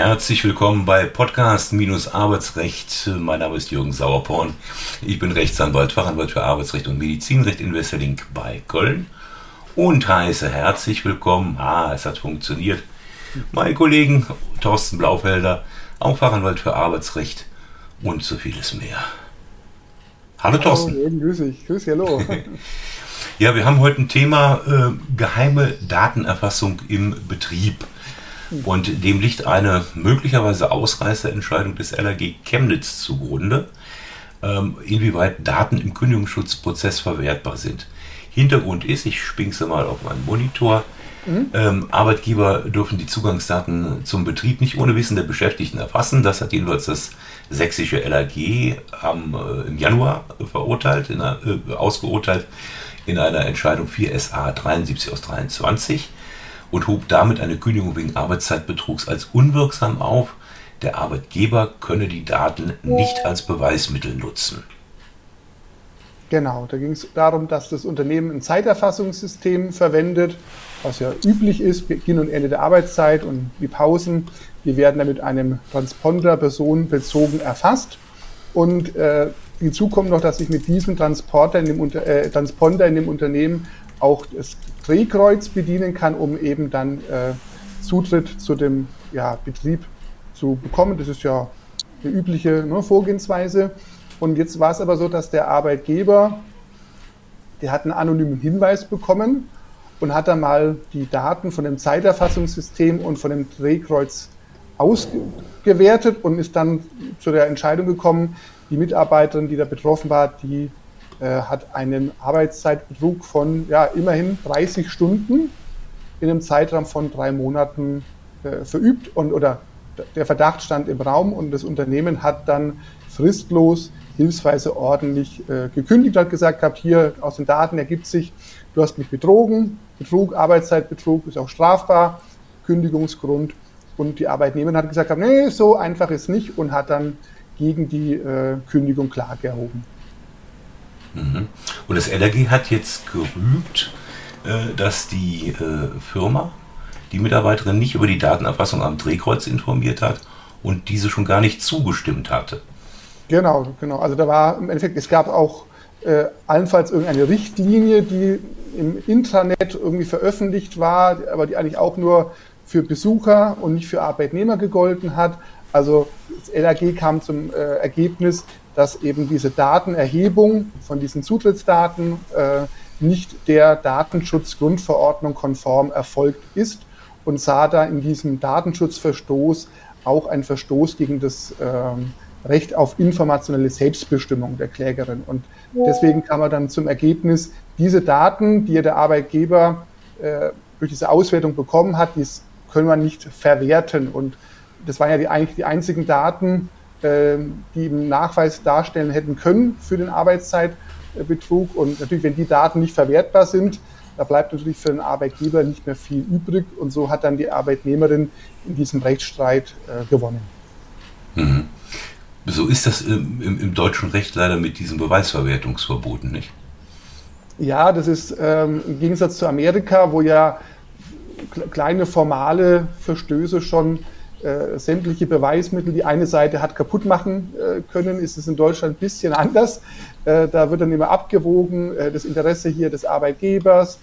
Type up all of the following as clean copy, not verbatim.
Herzlich willkommen bei Podcast-Arbeitsrecht. Mein Name ist Jürgen Sauerborn. Ich bin Rechtsanwalt, Fachanwalt für Arbeitsrecht und Medizinrecht in Wesseling bei Köln und heiße herzlich willkommen, es hat funktioniert, mein Kollegen Thorsten Blaufelder, auch Fachanwalt für Arbeitsrecht und so vieles mehr. Hallo Thorsten. Hallo, grüß dich. Grüß dich, hallo. Ja, wir haben heute ein Thema geheime Datenerfassung im Betrieb. Und dem liegt eine möglicherweise Ausreißerentscheidung des LAG Chemnitz zugrunde, inwieweit Daten im Kündigungsschutzprozess verwertbar sind. Hintergrund ist, ich spinkse mal auf meinen Monitor, Arbeitgeber dürfen die Zugangsdaten zum Betrieb nicht ohne Wissen der Beschäftigten erfassen. Das hat jedenfalls das sächsische LAG im Januar ausgeurteilt in einer Entscheidung 4 SA 73 aus 23 und hob damit eine Kündigung wegen Arbeitszeitbetrugs als unwirksam auf. Der Arbeitgeber könne die Daten nicht als Beweismittel nutzen. Genau, da ging es darum, dass das Unternehmen ein Zeiterfassungssystem verwendet, was ja üblich ist, Beginn und Ende der Arbeitszeit und die Pausen, die werden dann mit einem Transponder personenbezogen erfasst. Und hinzu kommt noch, dass ich mit diesem Transponder in dem Unternehmen auch das Drehkreuz bedienen kann, um eben dann Zutritt zu dem Betrieb zu bekommen. Das ist ja eine übliche Vorgehensweise. Und jetzt war es aber so, dass der Arbeitgeber, der hat einen anonymen Hinweis bekommen und hat dann mal die Daten von dem Zeiterfassungssystem und von dem Drehkreuz ausgewertet und ist dann zu der Entscheidung gekommen, die Mitarbeiterin, die da betroffen war, die hat einen Arbeitszeitbetrug von immerhin 30 Stunden in einem Zeitraum von 3 Monaten verübt oder der Verdacht stand im Raum und das Unternehmen hat dann fristlos, hilfsweise ordentlich gekündigt, hat gesagt, hier aus den Daten ergibt sich, du hast mich betrogen, Betrug, Arbeitszeitbetrug ist auch strafbar, Kündigungsgrund und die Arbeitnehmerin hat gesagt, nee, so einfach ist nicht und hat dann gegen die Kündigung Klage erhoben. Und das LAG hat jetzt gerügt, dass die Firma die Mitarbeiterin nicht über die Datenerfassung am Drehkreuz informiert hat und diese schon gar nicht zugestimmt hatte. Genau. Also da war im Endeffekt, es gab auch allenfalls irgendeine Richtlinie, die im Intranet irgendwie veröffentlicht war, aber die eigentlich auch nur für Besucher und nicht für Arbeitnehmer gegolten hat. Also das LAG kam zum Ergebnis, dass eben diese Datenerhebung von diesen Zutrittsdaten nicht der Datenschutzgrundverordnung konform erfolgt ist und sah da in diesem Datenschutzverstoß auch einen Verstoß gegen das Recht auf informationelle Selbstbestimmung der Klägerin. Und deswegen kam er dann zum Ergebnis, diese Daten, die der Arbeitgeber durch diese Auswertung bekommen hat, die können wir nicht verwerten. Und das waren ja eigentlich die einzigen Daten, die im Nachweis darstellen hätten können für den Arbeitszeitbetrug. Und natürlich, wenn die Daten nicht verwertbar sind, da bleibt natürlich für den Arbeitgeber nicht mehr viel übrig. Und so hat dann die Arbeitnehmerin in diesem Rechtsstreit gewonnen. Mhm. So ist das im deutschen Recht leider mit diesen Beweisverwertungsverboten, nicht? Ja, das ist im Gegensatz zu Amerika, wo ja kleine formale Verstöße schon sämtliche Beweismittel, die eine Seite hat kaputt machen können, ist es in Deutschland ein bisschen anders. Da wird dann immer abgewogen, das Interesse hier des Arbeitgebers,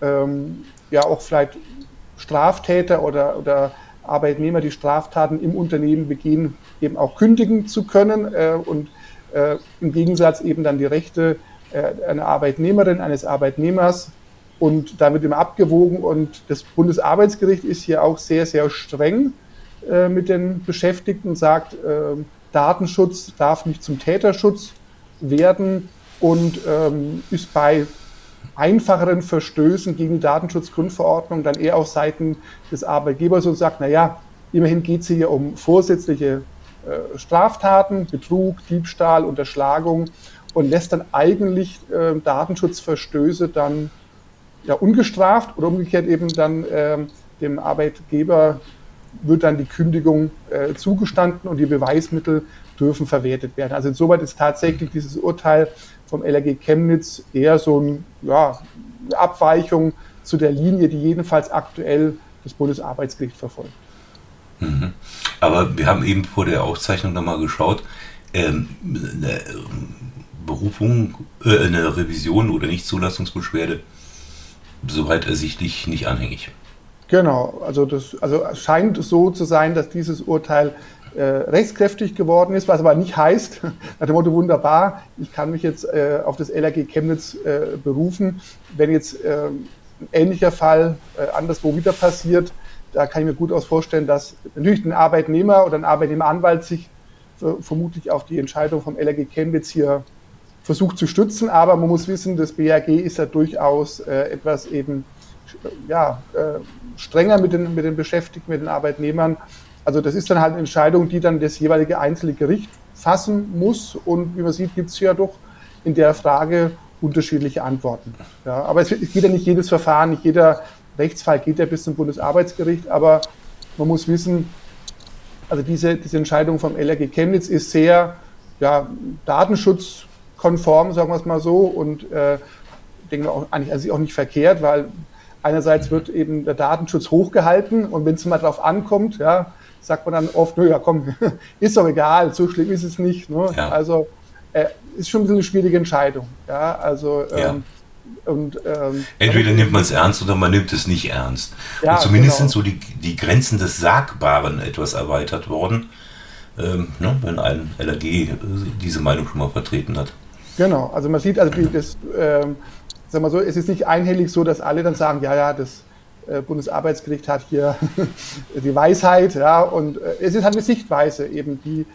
auch vielleicht Straftäter oder Arbeitnehmer, die Straftaten im Unternehmen begehen, eben auch kündigen zu können und im Gegensatz eben dann die Rechte einer Arbeitnehmerin, eines Arbeitnehmers und da wird immer abgewogen und das Bundesarbeitsgericht ist hier auch sehr, sehr streng mit den Beschäftigten und sagt, Datenschutz darf nicht zum Täterschutz werden und ist bei einfacheren Verstößen gegen die Datenschutzgrundverordnung dann eher auf Seiten des Arbeitgebers und sagt, immerhin geht es hier um vorsätzliche Straftaten, Betrug, Diebstahl, Unterschlagung und lässt dann eigentlich Datenschutzverstöße dann ungestraft oder umgekehrt eben dann dem Arbeitgeber wird dann die Kündigung zugestanden und die Beweismittel dürfen verwertet werden. Also insoweit ist tatsächlich dieses Urteil vom LAG Chemnitz eher so eine Abweichung zu der Linie, die jedenfalls aktuell das Bundesarbeitsgericht verfolgt. Aber wir haben eben vor der Aufzeichnung nochmal geschaut, eine Berufung, eine Revision oder Nichtzulassungsbeschwerde, soweit ersichtlich nicht anhängig. Genau, also es scheint so zu sein, dass dieses Urteil rechtskräftig geworden ist, was aber nicht heißt, nach dem Motto wunderbar, ich kann mich jetzt auf das LAG Chemnitz berufen, wenn jetzt ein ähnlicher Fall anderswo wieder passiert, da kann ich mir gut vorstellen, dass natürlich ein Arbeitnehmer oder ein Arbeitnehmeranwalt sich vermutlich auf die Entscheidung vom LAG Chemnitz hier versucht zu stützen, aber man muss wissen, das BAG ist ja durchaus etwas eben strenger mit den Beschäftigten, mit den Arbeitnehmern. Also das ist dann halt eine Entscheidung, die dann das jeweilige einzelne Gericht fassen muss. Und wie man sieht, gibt es ja doch in der Frage unterschiedliche Antworten. Ja, aber es geht ja nicht jedes Verfahren, nicht jeder Rechtsfall geht ja bis zum Bundesarbeitsgericht. Aber man muss wissen, also diese Entscheidung vom LAG Chemnitz ist sehr datenschutzkonform, sagen wir es mal so. Und denke mal eigentlich auch nicht verkehrt, weil einerseits wird eben der Datenschutz hochgehalten und wenn es mal drauf ankommt, ja, sagt man dann oft, nö, ja komm, ist doch egal, so schlimm ist es nicht. Ne? Ja. Also ist schon ein bisschen eine schwierige Entscheidung. Ja, also entweder nimmt man es ernst oder man nimmt es nicht ernst. Ja, und zumindest sind so die Grenzen des Sagbaren etwas erweitert worden, wenn ein LAG diese Meinung schon mal vertreten hat. Genau, also man sieht, sagen wir so, es ist nicht einhellig so, dass alle dann sagen, das Bundesarbeitsgericht hat hier die Weisheit, ja, und es ist halt eine Sichtweise eben, die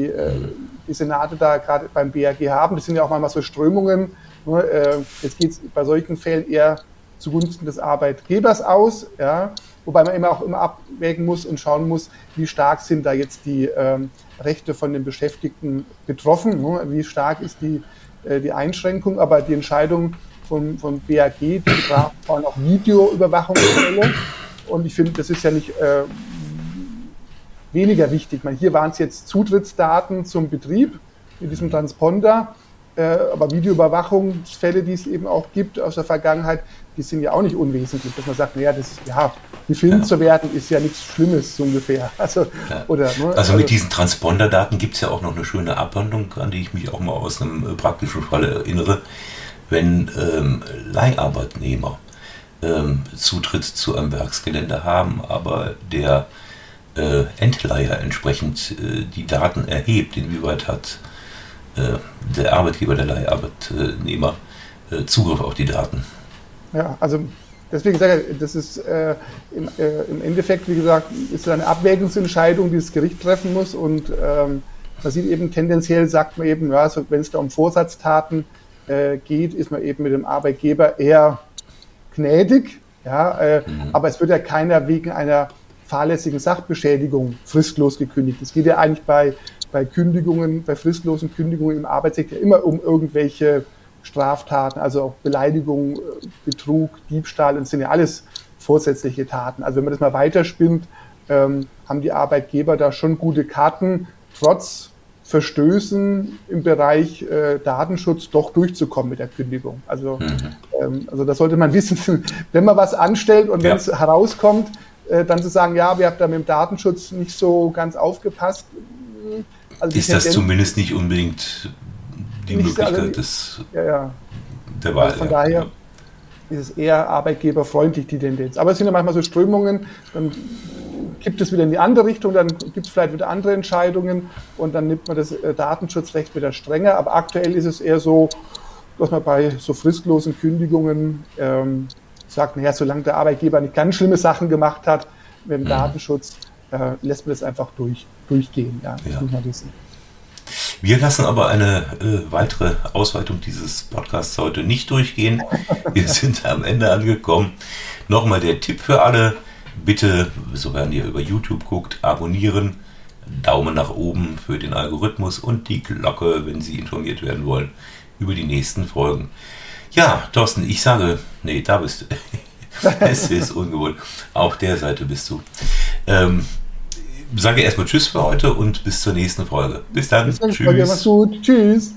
Senate da gerade beim BAG haben. Das sind ja auch manchmal so Strömungen. Jetzt geht es bei solchen Fällen eher zugunsten des Arbeitgebers aus, ja, wobei man immer abwägen muss und schauen muss, wie stark sind da jetzt die Rechte von den Beschäftigten betroffen, wie stark ist die Einschränkung, aber die Entscheidung vom BAG, die betraf vor allem auch Videoüberwachungsfälle. Und ich finde, das ist ja nicht weniger wichtig. Hier waren es jetzt Zutrittsdaten zum Betrieb mit diesem Transponder, aber Videoüberwachungsfälle, die es eben auch gibt aus der Vergangenheit, die sind ja auch nicht unwesentlich, dass man sagt, gefilmt zu werden ist ja nichts Schlimmes, so ungefähr. Also mit diesen Transponder-Daten gibt es ja auch noch eine schöne Abhandlung, an die ich mich auch mal aus einem praktischen Fall erinnere. Wenn Leiharbeitnehmer Zutritt zu einem Werksgelände haben, aber der Endleiher entsprechend die Daten erhebt, inwieweit hat der Arbeitgeber, der Leiharbeitnehmer Zugriff auf die Daten. Ja, also deswegen sage ich, das ist im Endeffekt, wie gesagt, ist eine Abwägungsentscheidung, die das Gericht treffen muss und man sieht eben tendenziell, sagt man eben, wenn es da um Vorsatztaten geht, ist man eben mit dem Arbeitgeber eher gnädig, aber es wird ja keiner wegen einer fahrlässigen Sachbeschädigung fristlos gekündigt. Es geht ja eigentlich bei Kündigungen, bei fristlosen Kündigungen im Arbeitsrecht ja immer um irgendwelche Straftaten, also auch Beleidigung, Betrug, Diebstahl, das sind ja alles vorsätzliche Taten. Also wenn man das mal weiterspinnt, haben die Arbeitgeber da schon gute Karten, trotz Verstößen im Bereich Datenschutz doch durchzukommen mit der Kündigung. Also das sollte man wissen, wenn man was anstellt und wenn es herauskommt, dann zu sagen, wir haben da mit dem Datenschutz nicht so ganz aufgepasst. Also ist das zumindest nicht unbedingt die Möglichkeit der Wahl? Also von daher ist es eher arbeitgeberfreundlich, die Tendenz. Aber es sind ja manchmal so Strömungen, dann kippt es wieder in die andere Richtung, dann gibt es vielleicht wieder andere Entscheidungen und dann nimmt man das Datenschutzrecht wieder strenger. Aber aktuell ist es eher so, dass man bei so fristlosen Kündigungen sagt, solange der Arbeitgeber nicht ganz schlimme Sachen gemacht hat mit dem Datenschutz, lässt man das einfach durchgehen. Ja, das muss man wissen. Wir lassen aber eine weitere Ausweitung dieses Podcasts heute nicht durchgehen. Wir sind am Ende angekommen. Nochmal der Tipp für alle. Bitte, sofern ihr über YouTube guckt, abonnieren, Daumen nach oben für den Algorithmus und die Glocke, wenn Sie informiert werden wollen über die nächsten Folgen. Ja, Thorsten, ich sage, da bist du. Es ist ungewohnt. Auf der Seite bist du. Sage erstmal Tschüss für heute und bis zur nächsten Folge. Bis dann. Tschüss. Mach's gut. Tschüss.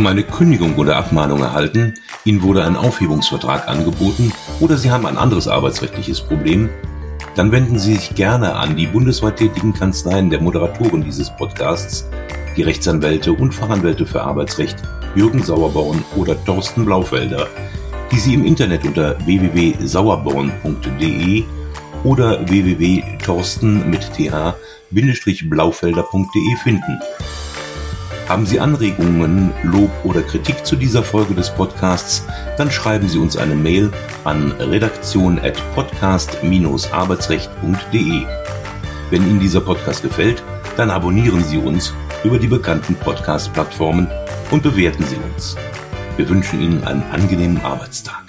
haben eine Kündigung oder Abmahnung erhalten, Ihnen wurde ein Aufhebungsvertrag angeboten oder Sie haben ein anderes arbeitsrechtliches Problem, dann wenden Sie sich gerne an die bundesweit tätigen Kanzleien der Moderatoren dieses Podcasts, die Rechtsanwälte und Fachanwälte für Arbeitsrecht Jürgen Sauerborn oder Thorsten Blaufelder, die Sie im Internet unter www.sauerborn.de oder www.thorsten-blaufelder.de finden. Haben Sie Anregungen, Lob oder Kritik zu dieser Folge des Podcasts, dann schreiben Sie uns eine Mail an redaktion@podcast-arbeitsrecht.de. Wenn Ihnen dieser Podcast gefällt, dann abonnieren Sie uns über die bekannten Podcast-Plattformen und bewerten Sie uns. Wir wünschen Ihnen einen angenehmen Arbeitstag.